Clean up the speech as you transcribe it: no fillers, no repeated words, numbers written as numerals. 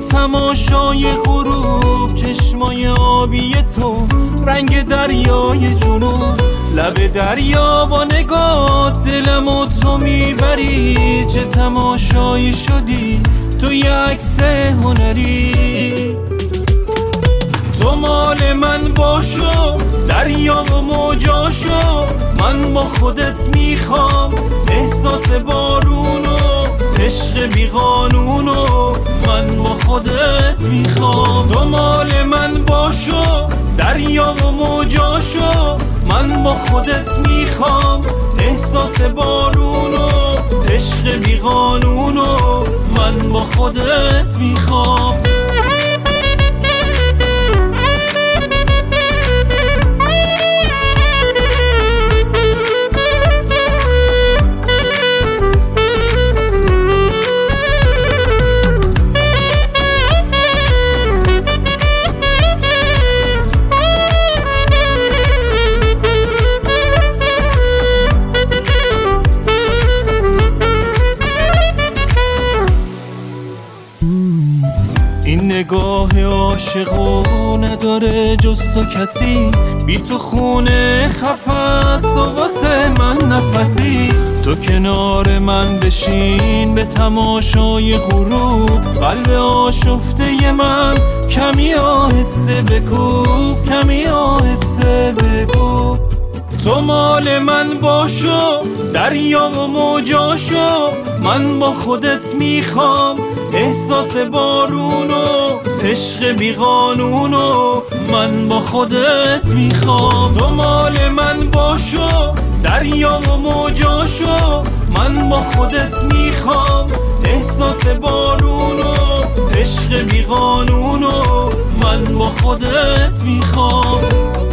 تماشای غروب، چشمای آبی تو رنگ دریای جنوب، لب دریا با نگاه دلم و تو میبری. چه تماشایی شدی تو یه عکس هنری، تو مال من باشو دریا و موجاشو، من با خودت میخوام احساس بارونو، عشق بی قانونو من با خودت میخوام. تو مال من باشو دریا و موجاشو، من با خودت میخوام احساس بارونو، عشق بی قانونو من با خودت میخوام. این نگاه عاشقو نداره جز تو کسی، بی تو خونه خفست و واسه من نفسی. تو کنار من بشین به تماشای غروب، قلب آشفته من کمی آهسته بکوب، کمی آهسته بکوب. تو مال من باشو دریا و موجاشو، من با خودت میخوام احساس بارونو، عشق بی قانونو من با خودت میخوام. تو مال من باشو دریا و موجاشو، من با خودت میخوام احساس بارونو، عشق بی قانونو من با خودت میخوام.